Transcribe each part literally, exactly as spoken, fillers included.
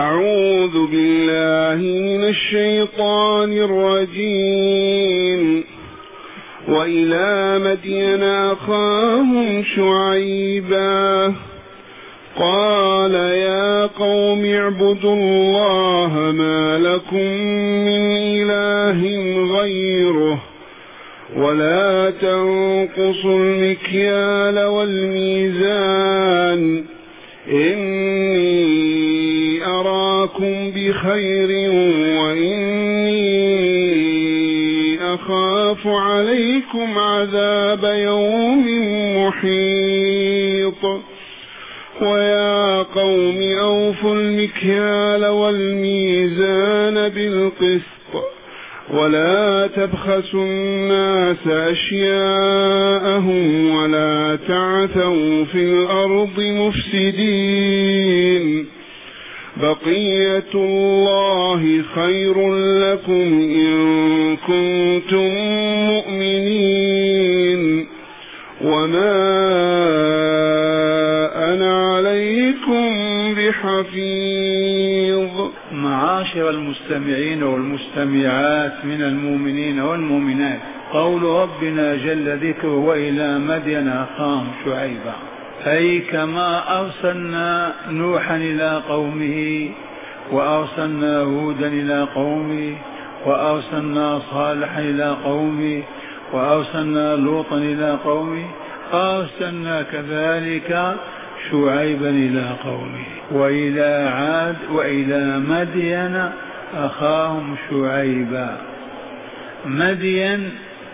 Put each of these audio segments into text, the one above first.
أعوذ بالله من الشيطان الرجيم. وإلى مدين أخاهم شعيبا قال يا قوم اعبدوا الله ما لكم من إله غيره ولا تنقصوا المكيال والميزان إني أراكم بخير وإني أخاف عليكم عذاب يوم محيط. ويا قوم أوفوا المكيال والميزان بالقسط ولا تبخسوا الناس أشياءهم ولا تعثوا في الأرض مفسدين. بقية الله خير لكم إن كنتم مؤمنين وما أنا عليكم بحفيظ. معاشر المستمعين والمستمعات من المؤمنين والمؤمنات، قول ربنا جل ذكره وإلى مدين أخاهم شعيبا، أي كما أرسلنا نوحا إلى قومه وأرسلنا هودا إلى قومه وأرسلنا صالحا إلى قومه وأرسلنا لوطا إلى قومه، أرسلنا كذلك شعيبا إلى قومه. وإلى عاد وإلى مدين أخاهم شعيبا. مدين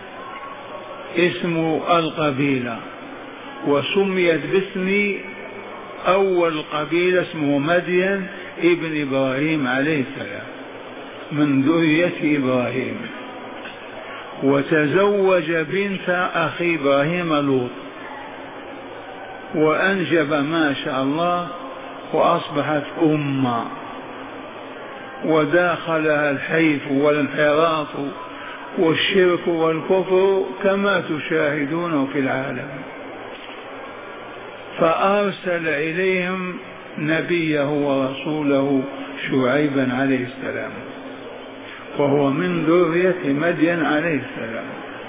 اسم القبيلة وسميت باسم أول قبيلة اسمه مدين ابن إبراهيم عليه السلام من ذرية إبراهيم، وتزوج بنت أخي إبراهيم لوط وأنجب ما شاء الله وأصبحت أمة وداخلها الحيف والانحراف والشرك والكفر كما تشاهدونه في العالم. فأرسل إليهم نبيه ورسوله شعيبا عليه السلام وهو من ذرية مدين عليه السلام.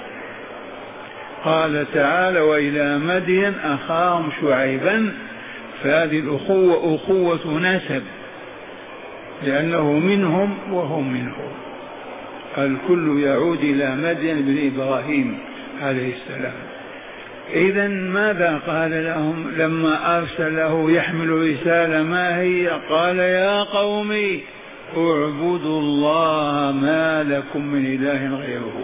قال تعالى وإلى مدين أخاهم شعيبا، فهذه الأخوة أخوة نسب لأنه منهم وهم منهم، الكل يعود إلى مدين بن إبراهيم عليه السلام. إذن ماذا قال لهم لما أرسله يحمل رسالة؟ ما هي؟ قال يا قومي اعبدوا الله ما لكم من إله غيره.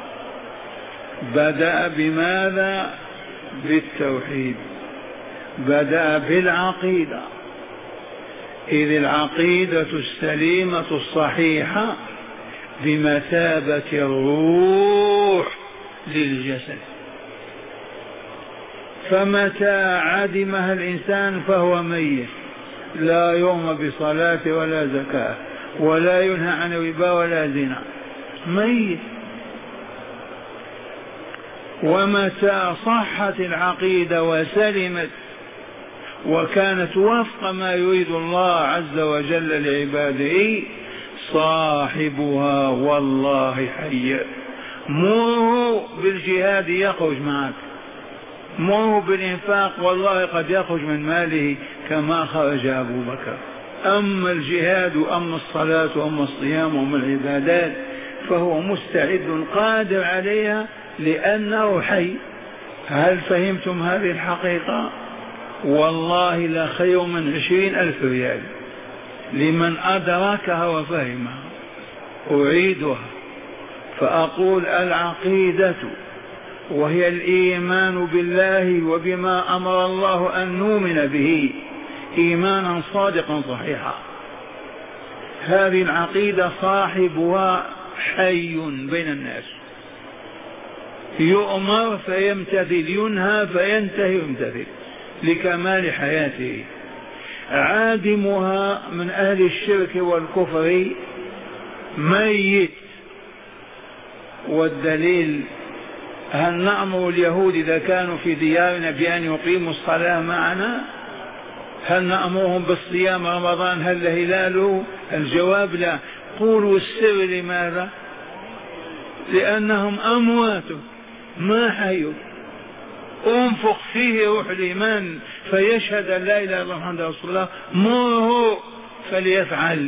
بدأ بماذا؟ بالتوحيد، بدأ بالعقيدة، إذ العقيدة السليمة الصحيحة بمثابة الروح للجسد، فمتى عدمها الإنسان فهو ميت، لا يؤمر بصلاة ولا زكاة ولا ينهى عن ربا ولا زنا، ميت. ومتى صحت العقيدة وسلمت وكانت وفق ما يريد الله عز وجل لعباده صاحبها والله حي. مره بالجهاد يخرج معك، مره بالإنفاق والله قد يخرج من ماله كما خرج أبو بكر. أما الجهاد وأما الصلاة وأما الصيام وأما العبادات فهو مستعد قادر عليها لأنه حي. هل فهمتم هذه الحقيقة؟ والله لا خير من عشرين ألف ريال لمن أدركها وفهمها. أعيدها فأقول العقيدة وهي الإيمان بالله وبما أمر الله أن نؤمن به إيمانا صادقا صحيحا، هذه العقيدة صاحبها حي بين الناس، يؤمر فيمتثل، ينهى فينتهي ويمتثل لكمال حياته. عادمها من أهل الشرك والكفر ميت. والدليل هل نأمر اليهود إذا كانوا في ديارنا بأن يقيموا الصلاة معنا؟ هل نأمرهم بالصيام رمضان هل هلاله؟ الجواب لا. قولوا السر لماذا؟ لأنهم أموات ما حيوا. انفخ فيه روح الإيمان فيشهد أن لا إله إلا الله محمد رسول الله، مره فليفعل.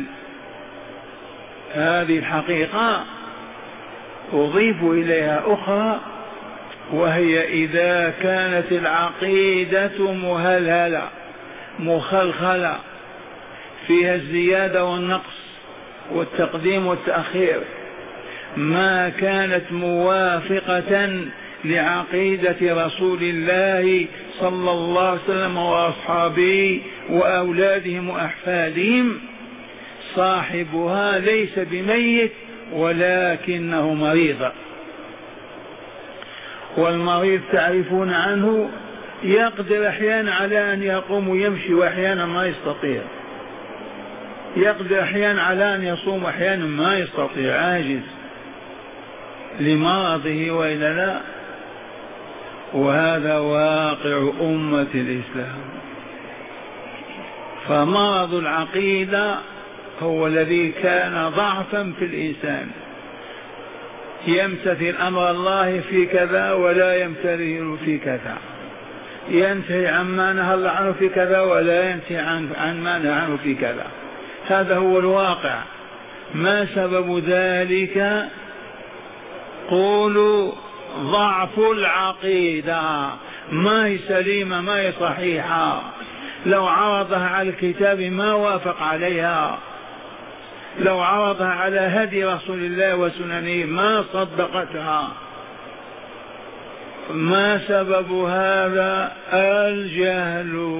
هذه الحقيقة. أضيف إليها أخرى، وهي إذا كانت العقيدة مهلهلة مخلخلة فيها الزيادة والنقص والتقديم والتأخير، ما كانت موافقة لعقيدة رسول الله صلى الله عليه وسلم وأصحابه وأولادهم وأحفادهم، صاحبها ليس بميت ولكنه مريض. والمريض تعرفون عنه يقدر أحيانا على أن يقوم ويمشي وأحيانا ما يستطيع، يقدر أحيانا على أن يصوم وأحيانا ما يستطيع، عاجز لمرضه وإلا لا. وهذا واقع أمة الإسلام. فمرض العقيدة هو الذي كان ضعفا في الإنسان، يمتثل أمر الله في كذا ولا يمتثل في كذا، ينتهي عما نهى الله عنه في كذا ولا ينتهي عن, عن ما نهى عنه في كذا. هذا هو الواقع. ما سبب ذلك؟ قولوا ضعف العقيدة، ما هي سليمة ما هي صحيحة. لو عرضها على الكتاب ما وافق عليها، لو عرضها على هدي رسول الله وسننه ما صدقتها. ما سبب هذا؟ الجهل.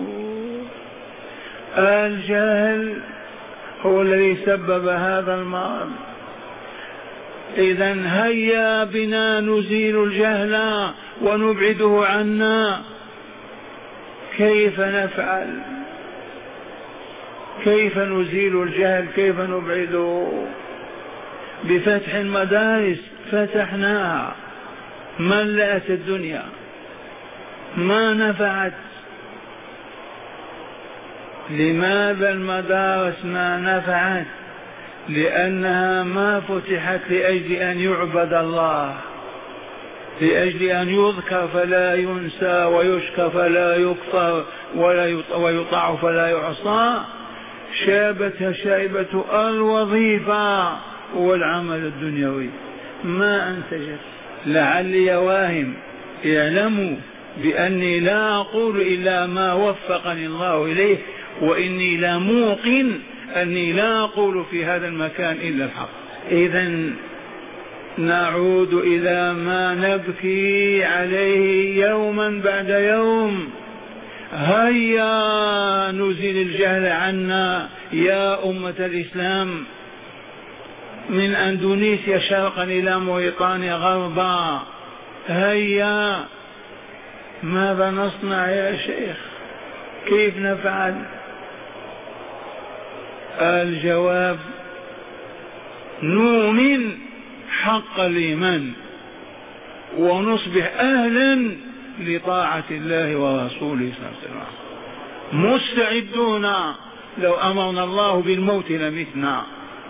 الجهل هو الذي سبب هذا المرض. إذن هيا بنا نزيل الجهل ونبعده عنا. كيف نفعل؟ كيف نزيل الجهل؟ كيف نبعده؟ بفتح المدارس، فتحناها ملأت الدنيا ما نفعت. لماذا المدارس ما نفعت؟ لأنها ما فتحت لأجل أن يعبد الله، لأجل أن يذكر فلا ينسى ويشكى فلا يكفر ويطاع فلا يعصى. شابتها شائبة الوظيفة والعمل الدنيوي ما أنتجت. لعلي واهم، اعلموا بأني لا أقول إلا ما وفقني الله إليه، وإني لا موقن أني لا أقول في هذا المكان إلا الحق. إذن نعود إلى ما نبكي عليه يوما بعد يوم. هيا نزل الجهل عنا يا أمة الإسلام، من أندونيسيا شرقا إلى موريطانيا غربا. هيا، ماذا نصنع يا شيخ؟ كيف نفعل؟ الجواب: نؤمن حق الإيمان ونصبح أهلا لطاعة الله ورسوله صلى الله عليه وسلم، مستعدون لو أمرنا الله بالموت لمتنا.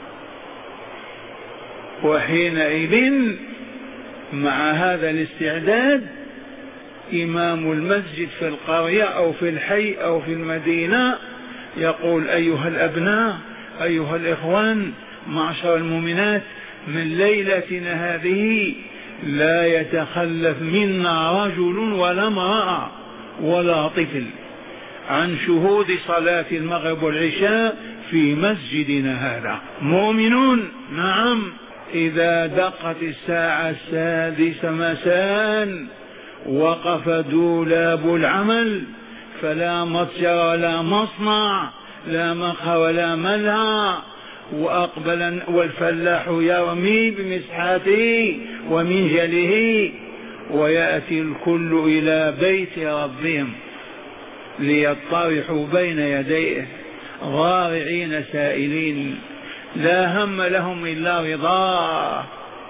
وحينئذ مع هذا الاستعداد إمام المسجد في القرية أو في الحي أو في المدينة يقول: أيها الأبناء، أيها الإخوان، معشر المؤمنات، من ليلتنا هذه لا يتخلف منا رجل ولا امرأة ولا طفل عن شهود صلاة المغرب والعشاء في مسجدنا هذا. مؤمنون؟ نعم. إذا دقت الساعة السادسة مساء وقف دولاب العمل، فلا متجر ولا مصنع، لا مخ ولا ملهى، وأقبل والفلاح يرمي بمسحاته ومنجله، ويأتي الكل إلى بيت ربهم ليطرحوا بين يديه ضارعين سائلين، لا هم لهم إلا رضاه.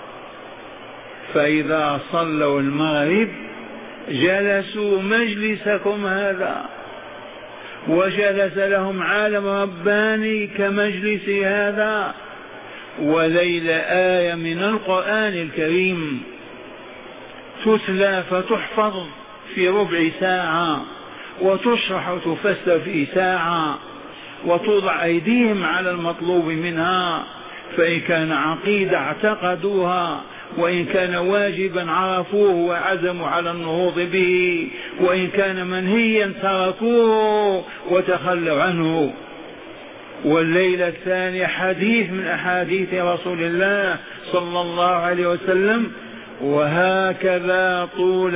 فإذا صلوا المغرب جلسوا مجلسكم هذا وجلس لهم عالم رباني كمجلس هذا، وليلة آية من القرآن الكريم تتلى فتحفظ في ربع ساعة، وتشرح وتفسر في ساعة، وتوضع أيديهم على المطلوب منها، فإن كان عقيدة اعتقدوها، وإن كان واجبا عرفوه وعزموا على النهوض به، وإن كان منهيا تركوه وتخلوا عنه. والليلة الثانية حديث من أحاديث رسول الله صلى الله عليه وسلم: وهكذا طول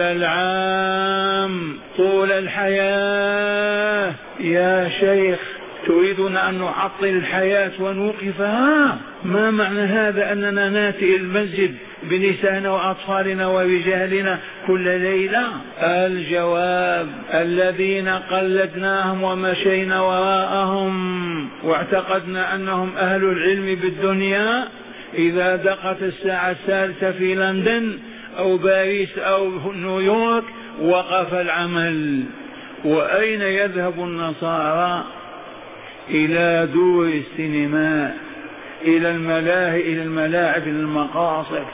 العام طول الحياة. يا شيخ، تريدنا أن نعطل الحياة ونوقفها؟ ما معنى هذا أننا نأتي المسجد بنسائنا وأطفالنا ورجالنا كل ليلة؟ الجواب: الذين قلدناهم ومشينا وراءهم واعتقدنا أنهم أهل العلم بالدنيا، إذا دقت الساعة الثالثة في لندن أو باريس أو نيويورك وقف العمل. وأين يذهب النصارى؟ إلى دور السينما، إلى الملاهي، إلى الملاعب، إلى المقاصد.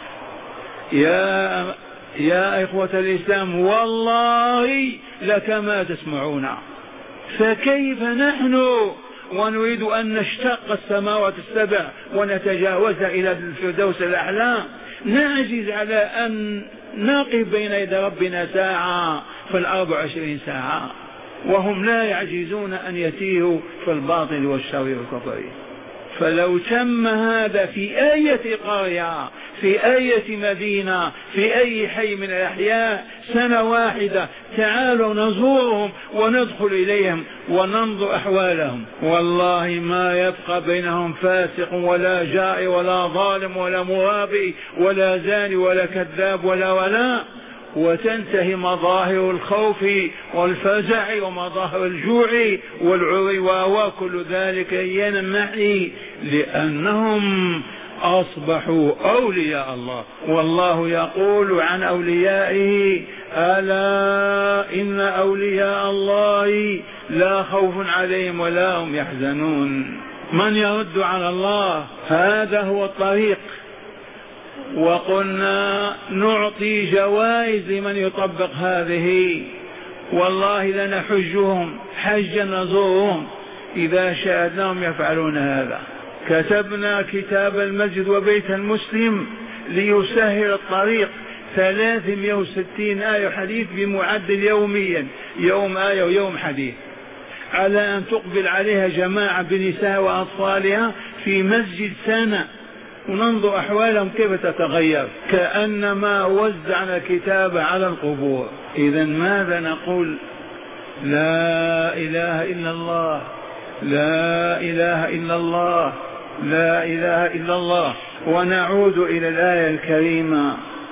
يا يا إخوة الإسلام، والله لكما تسمعون. فكيف نحن ونريد أن نشتق السماوات السبع ونتجاوزها إلى الفردوس الأعلى، نعجز على أن نقف بين يدي ربنا ساعة في الأربع وعشرين ساعة، وهم لا يعجزون أن يتيهوا في الباطل والشر والكفر. فلو تم هذا في أي قرية، في أي مدينة، في أي حي من الأحياء سنة واحدة، تعالوا نزورهم وندخل إليهم وننظر أحوالهم، والله ما يبقى بينهم فاسق ولا جائر ولا ظالم ولا مرابي ولا زاني ولا كذاب ولا ولا وتنتهي مظاهر الخوف والفزع ومظاهر الجوع والعري وكل ذلك ينمحي، لأنهم أصبحوا أولياء الله. والله يقول عن أوليائه: ألا إن أولياء الله لا خوف عليهم ولا هم يحزنون. من يرد على الله؟ هذا هو الطريق. وقلنا نعطي جوائز لمن يطبق هذه، والله لنحجهم حجا نزورهم إذا شاهدناهم يفعلون هذا. كتبنا كتاب المسجد وبيت المسلم ليسهل الطريق، ثلاثمائة وستين آية حديث بمعدل يوميا، يوم آية ويوم حديث، على أن تقبل عليها جماعة بنساء وأطفالها في مسجد سنة، وننظر أحوالهم كيف تتغير، كأنما وزعنا الكتاب على القبور. إذا ماذا نقول؟ لا إله إلا الله، لا إله إلا الله، لا إله إلا الله. ونعود إلى الآية الكريمة: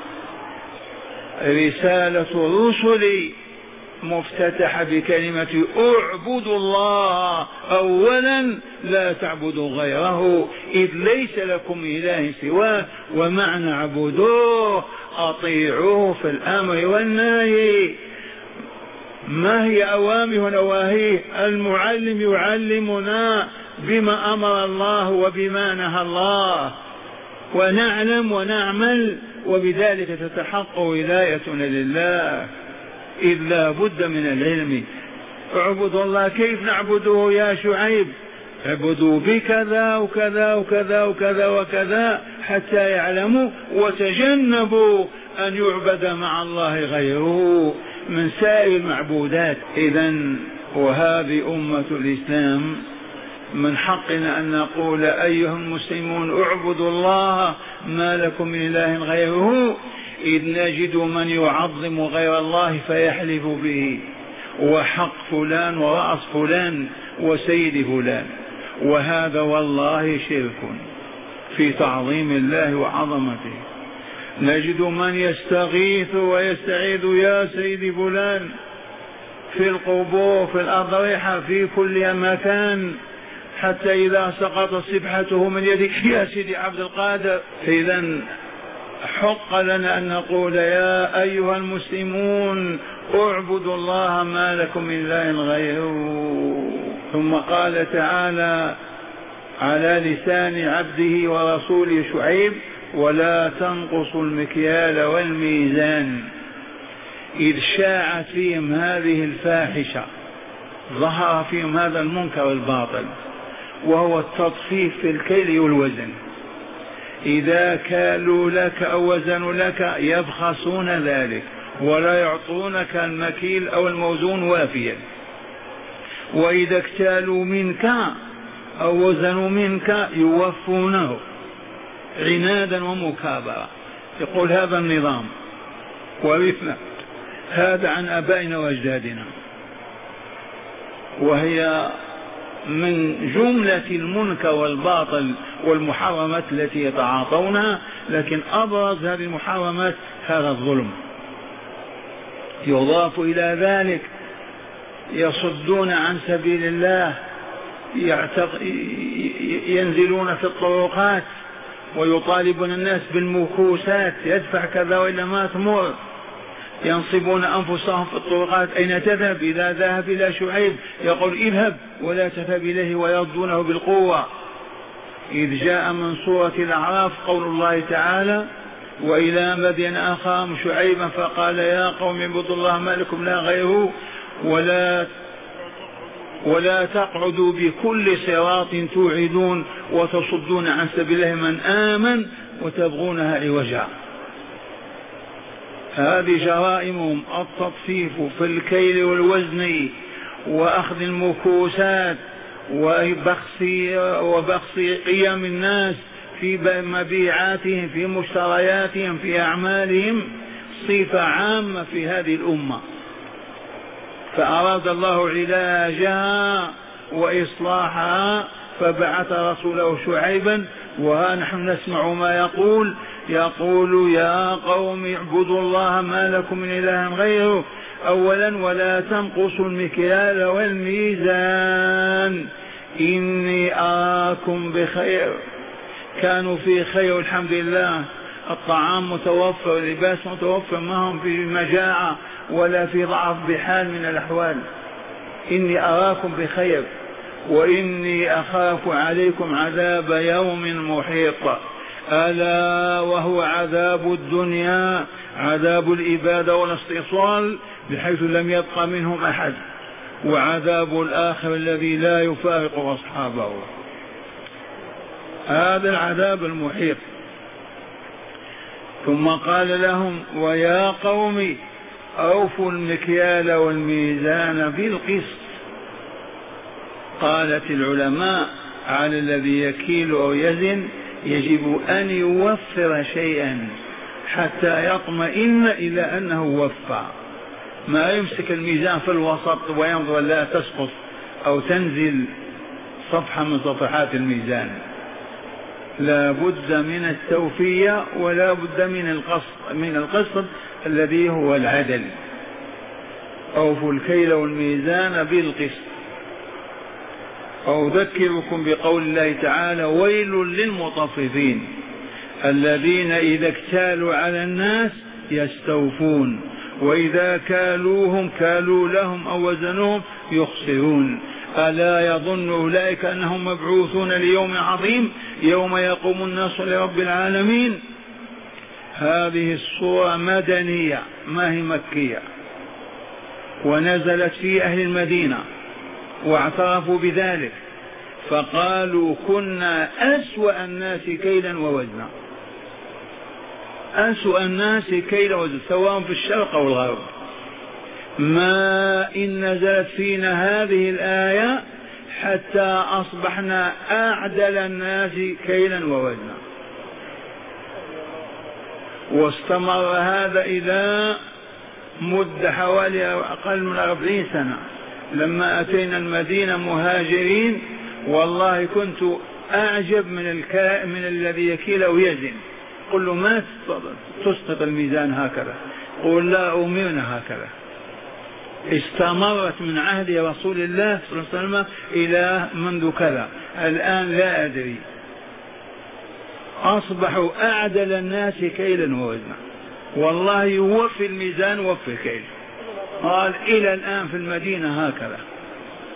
رسالة الرسل مفتتحة بكلمة اعبدوا الله أولا لا تعبدوا غيره إذ ليس لكم إله سواه، ومعنى اعبدوه أطيعوه في الأمر والنهي. ما هي أوامر ونواهيه؟ المعلم يعلمنا بما أمر الله وبما نهى الله، ونعلم ونعمل، وبذلك تتحقق ولايتنا لله، إذ لا بد من العلم. اعبدوا الله. كيف نعبده يا شعيب؟ اعبدوا بكذا وكذا وكذا وكذا وكذا حتى يعلموا، وتجنبوا أن يعبد مع الله غيره من سائر المعبودات. إذن وهذه أمة الإسلام، من حقنا أن نقول أيها المسلمون اعبدوا الله ما لكم من إله غيره، إذ نجد من يعظم غير الله فيحلف به، وحق فلان ورأس فلان وسيد فلان، وهذا والله شرك في تعظيم الله وعظمته. نجد من يستغيث ويستعيذ يا سيد فلان في القبور، في الأضرحة، في كل مكان، حتى إذا سقطت سبحته من يدك يا سيدي عبد القادر. إذن حق لنا أن نقول يا أيها المسلمون اعبدوا الله ما لكم من إله غيره. ثم قال تعالى على لسان عبده ورسوله شعيب: ولا تنقصوا المكيال والميزان. إذ شاعت فيهم هذه الفاحشة، ظهر فيهم هذا المنكر والباطل، وهو التطفيف في الكيل والوزن. إذا كالوا لك أو وزنوا لك يبخسون ذلك ولا يعطونك المكيل أو الموزون وافيا، وإذا اكتالوا منك أو وزنوا منك يوفونه عنادا ومكابرة. يقول هذا النظام ورثنا هذا عن آبائنا وأجدادنا، وهي من جملة المنكر والباطل والمحرمات التي يتعاطونها. لكن أبرز هذه المحرمات هذا الظلم. يضاف إلى ذلك يصدون عن سبيل الله، ينزلون في الطرقات ويطالبون الناس بالمكوسات، يدفع كذا وإلا ما تمر. ينصبون أنفسهم في الطرقات: أين تذهب؟ إذا ذهب إلى شعيب يقول اذهب ولا تذهب إليه، ويردونه بالقوة. إذ جاء من سورة الأعراف قول الله تعالى: وإلى مدين أخاهم شعيبا فقال يا قوم اعبدوا الله ما لكم لا غيره ولا ولا تقعدوا بكل صراط توعدون وتصدون عن سبيل الله من آمن وتبغونها عوجا. هذه جرائمهم: التطفيف في الكيل والوزن وأخذ المكوسات وبخس وبخس قيم الناس في مبيعاتهم في مشترياتهم في أعمالهم، صفة عامة في هذه الأمة. فأراد الله علاجها وإصلاحها فبعث رسوله شعيبا، وها نحن نسمع ما يقول يقول يا قوم اعبدوا الله ما لكم من إله غيره. أولا: ولا تنقصوا المكيال والميزان إني أراكم بخير. كانوا في خير الحمد لله، الطعام متوفر واللباس متوفر، ما هم في مجاعة ولا في ضعف بحال من الأحوال. إني أراكم بخير وإني أخاف عليكم عذاب يوم محيط. ألا وهو عذاب الدنيا، عذاب الإبادة والاستئصال بحيث لم يبق منهم أحد، وعذاب الآخر الذي لا يفارق أصحابه، هذا العذاب المحيط. ثم قال لهم: ويا قوم أوفوا المكيال والميزان بالقسط. قالت العلماء: على الذي يكيل أو يزن يجب أن يوفر شيئا حتى يطمئن إلى أنه وفى، ما يمسك الميزان في الوسط وينظر لا تسقط أو تنزل صفحة من صفحات الميزان. لا بد من التوفية ولا بد من القسط من القسط الذي هو العدل. أوفوا الكيل والميزان بالقسط. أذكركم بقول الله تعالى: ويل للمطففين الذين إذا اكتالوا على الناس يستوفون وإذا كالوهم كالوا لهم أو وزنوهم يخسرون. ألا يظن أولئك أنهم مبعوثون ليوم عظيم يوم يقوم الناس لرب العالمين. هذه الصورة مدنية ما هي مكية، ونزلت في أهل المدينة واعترفوا بذلك، فقالوا: كنا أسوأ الناس كيلا ووزنا. أسوأ الناس كيلا ووزنا سواء في الشرق أو الغرب. ما إن نزلت فينا هذه الآية حتى أصبحنا أعدل الناس كيلا ووزنا. واستمر هذا إلى مدة حوالي أقل من أربعين سنة. لما أتينا المدينة مهاجرين والله كنت أعجب من الكائن من الذي يكيل أو يزن. قل له: ما تسقط الميزان هكذا؟ قل: لا أمرنا هكذا. استمرت من عهد رسول الله صلى الله عليه وسلم إلى منذ كذا، الآن لا أدري. أصبحوا أعدل الناس كيلا ووزنا، والله يوفي الميزان وفي الكيل. قال: إلى الآن في المدينة هكذا.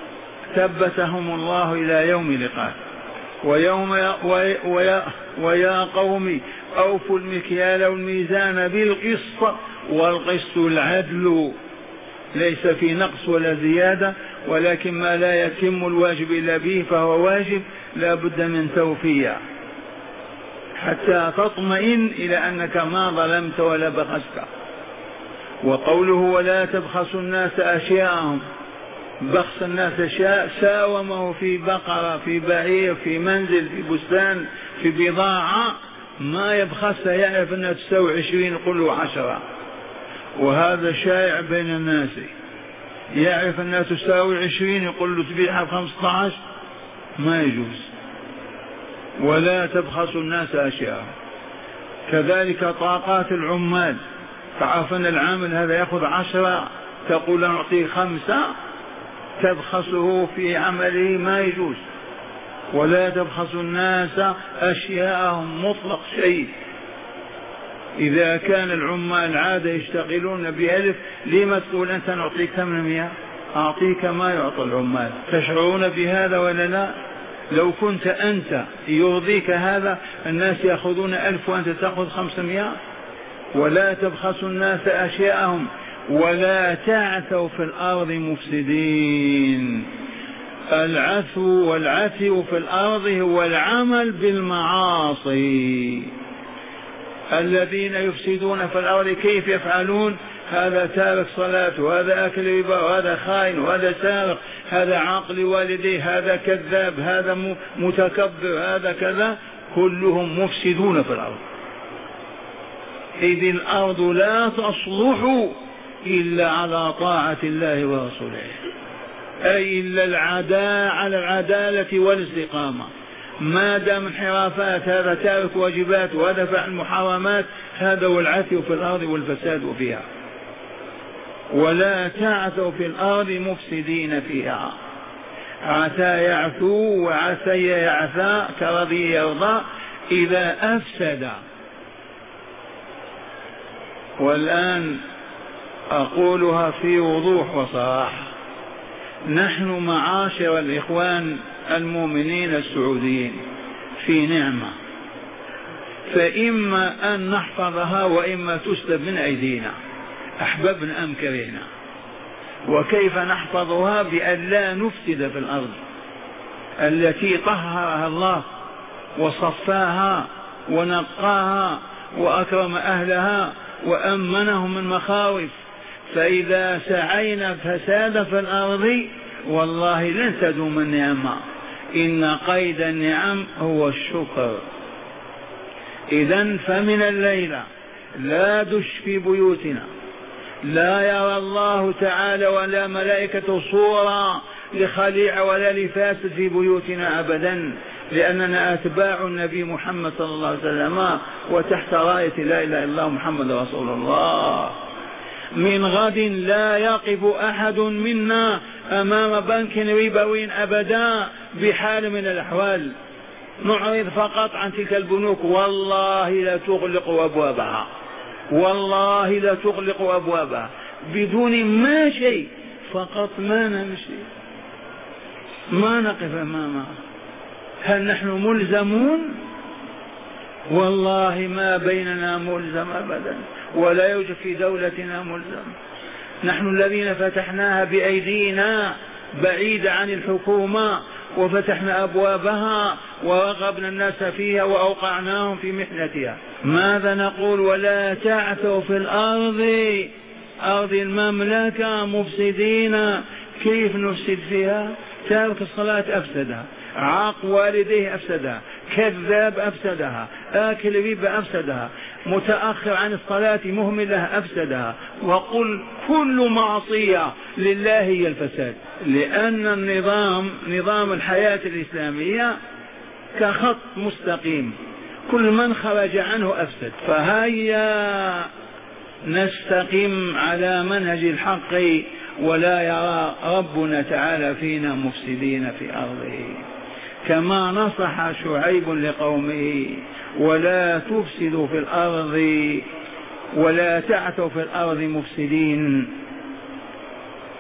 ثبتهم الله إلى يوم لقاه. ويوم ويا, ويا, ويا قوم أوفوا المكيال والميزان بالقسط والقسط العدل، ليس في نقص ولا زيادة، ولكن ما لا يتم الواجب إلا به فهو واجب، لا بد من توفية حتى تطمئن إلى أنك ما ظلمت ولا بخست. وقوله ولا تبخسوا الناس أشياءهم، بخس الناس أشياء ساومه في بقرة في بعير في منزل في بستان في بضاعة ما يبخسها، يعرف أنها تساوي عشرين يقول له عشرة، وهذا شائع بين الناس، يعرف أنها تساوي عشرين يقول له تبيعها بخمسة عشر، ما يجوز. ولا تبخسوا الناس أشياء. كذلك طاقات العمال، تعرف أن العامل هذا يأخذ عشرة تقول نعطيه خمسة، تبخسه في عمله ما يجوز. ولا تبخسوا الناس أشياءهم مطلق شيء. إذا كان العمال عادة يشتغلون بألف، لما تقول أنت نعطيك ثمانمائة؟ أعطيك ما يعطى العمال. تشعرون بهذا ولا لا؟ لو كنت أنت يرضيك هذا، الناس يأخذون ألف وأنت تأخذ خمسمائة. ولا تبخسوا الناس أشياءهم ولا تعثوا في الأرض مفسدين. العثو والعثو في الأرض هو العمل بالمعاصي. الذين يفسدون في الأرض كيف يفعلون؟ هذا تارك صلاة، وهذا أكل ربا، وهذا خائن، وهذا سارق، هذا عاقل والديه، هذا كذاب، هذا متكبر، هذا كذا، كلهم مفسدون في الأرض. إذ الأرض لا تصلح إلا على طاعة الله ورسوله، أي إلا العداء على العدالة والاستقامة. ما دام انحرافات، هذا تارك واجبات وهذا فعل محرمات، هذا هو العثو في الأرض والفساد فيها. ولا تعثوا في الأرض مفسدين فيها. عثى يعثو وعثي يعثى كرضي يرضى إذا أفسد. والآن أقولها في وضوح وصراحة، نحن معاشر الإخوان المؤمنين السعوديين في نعمة، فإما أن نحفظها وإما تسلب من أيدينا، أحببنا أم كرهنا. وكيف نحفظها؟ بأن لا نفسد في الأرض التي طهرها الله وصفاها ونقاها وأكرم أهلها وأمنهم من مخاوف. فإذا سعينا فساد في الأرض والله لن تدوم النعمة، إن قيد النعم هو الشكر. إذن فمن الليلة لا دش في بيوتنا، لا يرى الله تعالى ولا ملائكة صورة لخليع ولا لفاسد في بيوتنا أبدا، لأننا أتباع النبي محمد صلى الله عليه وسلم وتحت راية لا إله إلا الله محمد رسول الله. من غد لا يقف أحد منا أمام بنك ربوي أبدا بحال من الأحوال. نعرض فقط عن تلك البنوك، والله لا تغلق أبوابها، والله لا تغلق أبوابها بدون ما شيء، فقط ما نمشي، ما نقف أمامها. هل نحن ملزمون؟ والله ما بيننا ملزم أبدا، ولا يوجد في دولتنا ملزم. نحن الذين فتحناها بأيدينا بعيدة عن الحكومة، وفتحنا أبوابها ورغبنا الناس فيها وأوقعناهم في محنتها. ماذا نقول؟ ولا تعثوا في الأرض، أرض المملكة مفسدين. كيف نفسد فيها؟ تارك الصلاة أفسدها، عاق والديه أفسدها، كذاب أفسدها، آكل ربا أفسدها، متأخر عن الصلاة مهملة أفسدها. وقل كل معصية لله هي الفساد، لأن النظام نظام الحياة الإسلامية كخط مستقيم، كل من خرج عنه أفسد. فهيا نستقيم على منهج الحق، ولا يرى ربنا تعالى فينا مفسدين في أرضه، كما نصح شعيب لقومه: ولا تفسدوا في الأرض ولا تعثوا في الأرض مفسدين.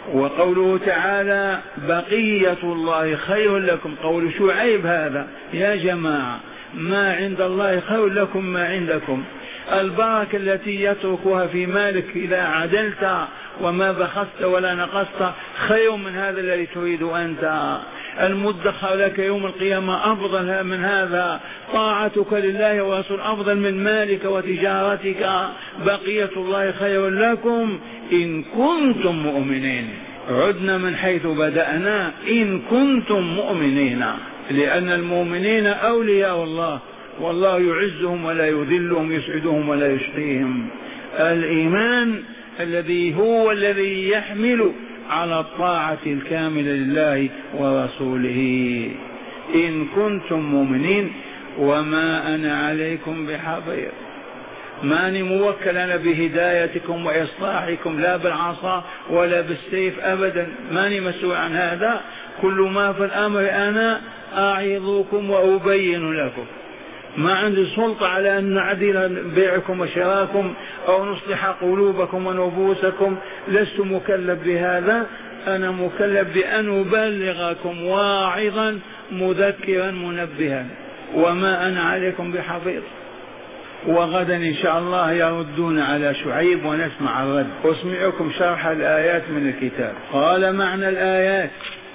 وقوله تعالى بقية الله خير لكم، قول شعيب هذا يا جماعة، ما عند الله خير لكم ما عندكم. البركة التي يتركها في مالك إذا عدلت وما بخست ولا نقصت خير من هذا الذي تريد أنت. المدخر لك يوم القيامة أفضل من هذا. طاعتك لله ورسول أفضل من مالك وتجارتك. بقية الله خير لكم إن كنتم مؤمنين. عدنا من حيث بدأنا، إن كنتم مؤمنين، لأن المؤمنين أولياء الله، والله يعزهم ولا يذلهم، يسعدهم ولا يشقيهم. الإيمان الذي هو الذي يحمل على الطاعة الكاملة لله ورسوله. إن كنتم مؤمنين وما أنا عليكم بحفيظ، ماني موكل أنا بهدايتكم وإصلاحكم لا بالعصا ولا بالسيف أبدا، ماني مسؤول عن هذا. كل ما في الأمر أنا أعظكم وأبين لكم، ما عندي سلطة على أن نعدل بيعكم وشراكم أو نصلح قلوبكم ونفوسكم، لست مكلف بهذا. أنا مكلف بأن أبلغكم واعظا مذكرا منبها، وما أنا عليكم بحفيظ. وغدا إن شاء الله يردون على شعيب ونسمع الرد. أسمعكم شرح الآيات من الكتاب. قال معنى الآيات: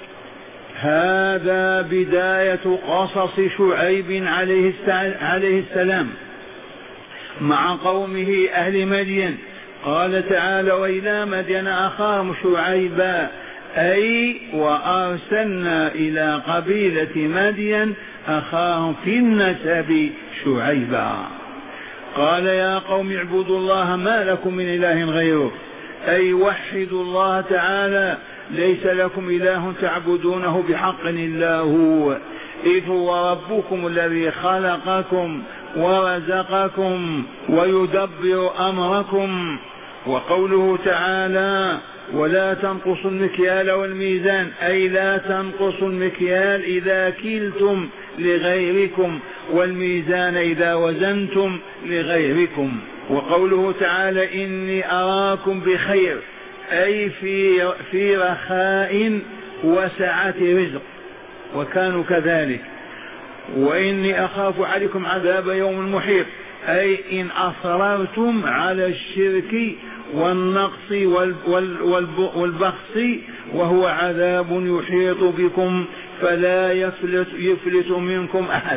هذا بداية قصص شعيب عليه السلام مع قومه أهل مدين. قال تعالى: وإلى مدين أخاهم شعيبا، أي وأرسلنا إلى قبيلة مدين أخاهم في النسب شعيبا. قال: يا قوم اعبدوا الله ما لكم من إله غيره، أي وحدوا الله تعالى، ليس لكم إله تعبدونه بحق إلا هو، إذ هو ربكم الذي خلقكم ورزقكم ويدبر أمركم. وقوله تعالى: ولا تنقصوا المكيال والميزان، أي لا تنقصوا المكيال إذا كلتم لغيركم، والميزان إذا وزنتم لغيركم. وقوله تعالى: إني أراكم بخير، أي في في رخاء وسعة رزق، وكانوا كذلك. وإني أخاف عليكم عذاب يوم محيط، أي إن أصررتم على الشرك والنقص والبخس، وهو عذاب يحيط بكم فلا يفلت, يفلت منكم أحد.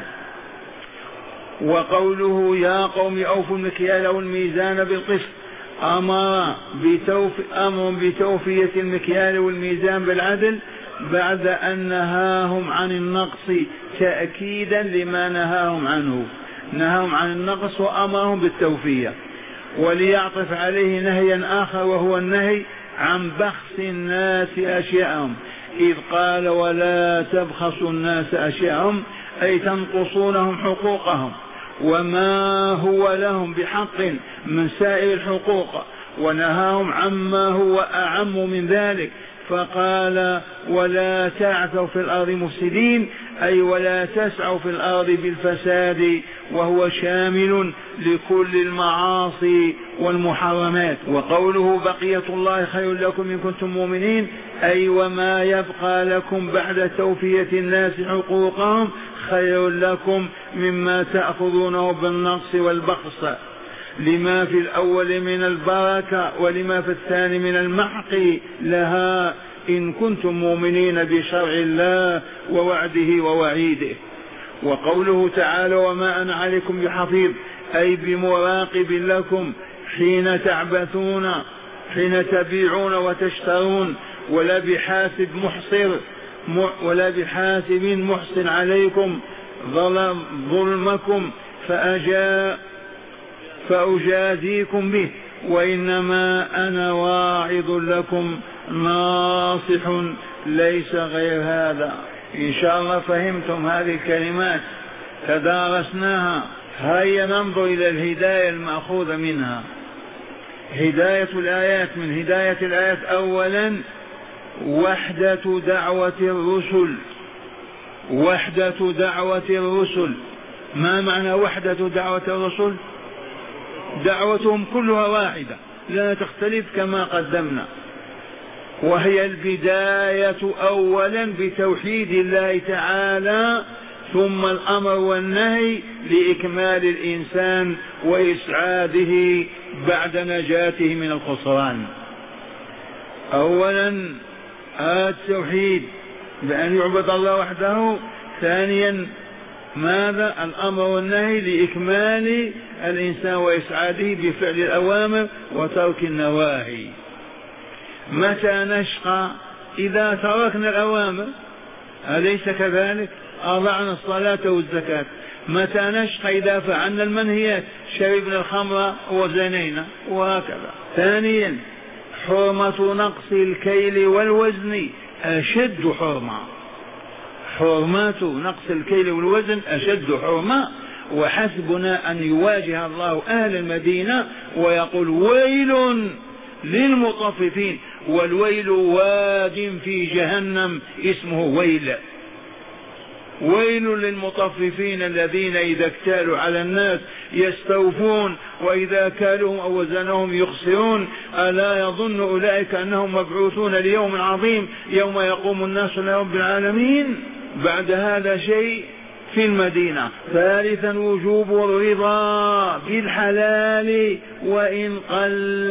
وقوله: يا قوم أوفوا المكيال والميزان بالقسط، أمر بتوف أمر بتوفية المكيال والميزان بالعدل بعد أن نهاهم عن النقص تأكيدا لما نهاهم عنه. نهاهم عن النقص وأمرهم بالتوفية. وليعطف عليه نهيا آخر، وهو النهي عن بخس الناس أشياءهم، إذ قال: ولا تبخسوا الناس أشياءهم، أي تنقصونهم حقوقهم وما هو لهم بحق من سائر الحقوق، ونهاهم عما هو أعم من ذلك، فقال: ولا تعثوا في الأرض مفسدين، أي ولا تسعوا في الأرض بالفساد، وهو شامل لكل المعاصي والمحرمات. وقوله: بقية الله خير لكم إن كنتم مؤمنين، أي وما يبقى لكم بعد توفية الناس حقوقهم خير لكم مما تأخذونه بالنقص والبخس، لما في الأول من البركة ولما في الثاني من المحق لها، إن كنتم مؤمنين بشرع الله ووعده ووعيده. وقوله تعالى: وما أنا عليكم بحفيظ، أي بمراقب لكم حين تعبثون، حين تبيعون وتشترون، ولا بحاسب محصر ولا بحاسب محصن عليكم ظلم ظلمكم فأجا فأجازيكم به، وإنما أنا واعظ لكم ناصح ليس غير هذا. إن شاء الله فهمتم هذه الكلمات، تدارسناها. هيا ننظر إلى الهداية المأخوذة منها. هداية الآيات، من هداية الآيات أولا وحدة دعوة الرسل. وحدة دعوة الرسل، ما معنى وحدة دعوة الرسل؟ دعوتهم كلها واحدة لا تختلف كما قدمنا. وهي البداية أولا بتوحيد الله تعالى، ثم الأمر والنهي لإكمال الإنسان وإسعاده بعد نجاته من الخسران. أولا التوحيد بأن يعبد الله وحده. ثانيا ماذا؟ الأمر والنهي لإكمال الإنسان وإسعاده بفعل الأوامر وترك النواهي. متى نشقى؟ إذا تركنا الأوامر، أليس كذلك؟ أضعنا الصلاة والزكاة. متى نشقى؟ إذا فعلنا المنهيات، شربنا الخمر وزنينا، وهكذا. ثانيا حرمة نقص الكيل والوزن أشد حرمة. حرمات نقص الكيل والوزن أشد حرمة. وحسبنا أن يواجه الله أهل المدينة ويقول ويل للمطففين، والويل واد في جهنم اسمه ويل. ويل للمطففين الذين إذا اكتالوا على الناس يستوفون وإذا كالوهم أو وزنهم يخسرون. ألا يظن أولئك أنهم مبعوثون ليوم عظيم يوم يقوم الناس لرب العالمين؟ بعد هذا شيء في المدينة. ثالثا وجوب الرضا بالحلال وإن قل،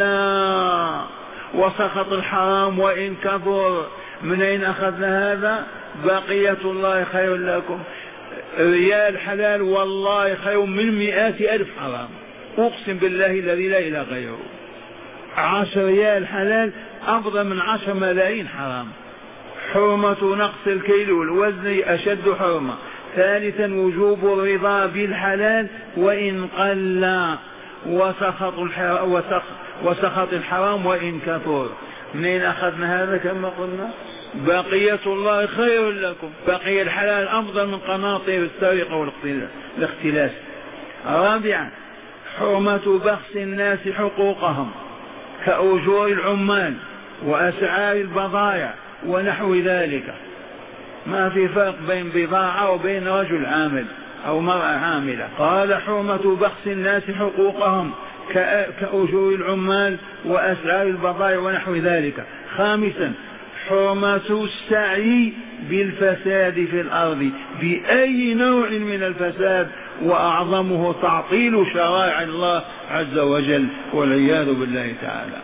وسخط الحرام وإن كثر. من أين أخذنا هذا؟ بقية الله خير لكم. ريال حلال والله خير من مئات ألف حرام، أقسم بالله الذي لا إله غيره. عشر ريال حلال أفضل من عشر ملايين حرام. حرمة نقص الكيل والوزن أشد حرمة. ثالثا وجوب الرضا بالحلال وإن قل، وسخط الحرام, وسخط الحرام وإن كثر. منين أخذنا هذا؟ كما قلنا بقية الله خير لكم. بقي الحلال أفضل من قناطير السرقة والاختلاس. رابعا حرمة بخس الناس حقوقهم كأجور العمال وأسعار البضائع ونحو ذلك. ما في فرق بين بضاعة وبين رجل عامل أو مرأة عاملة. قال حرمة بخس الناس حقوقهم كأجور العمال وأسعار البضائع ونحو ذلك. خامسا حرمة السعي بالفساد في الأرض بأي نوع من الفساد، وأعظمه تعطيل شرائع الله عز وجل والعياذ بالله تعالى.